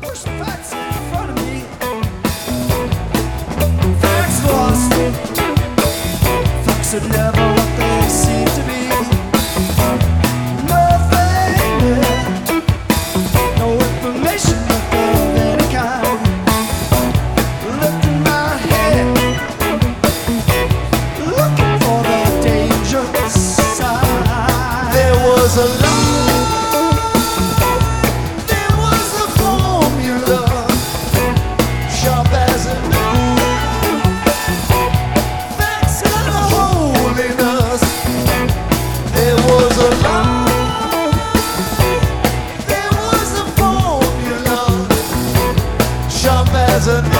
Push facts in front of me. Facts lost. Facts are never what they seem to be. Nothing there. No information of any kind. Lifting my head, looking for the dangerous side. There was a lie. There was a formula, sharp as a knife. Facts and holiness. There was a lie. There was a formula, sharp as a knife.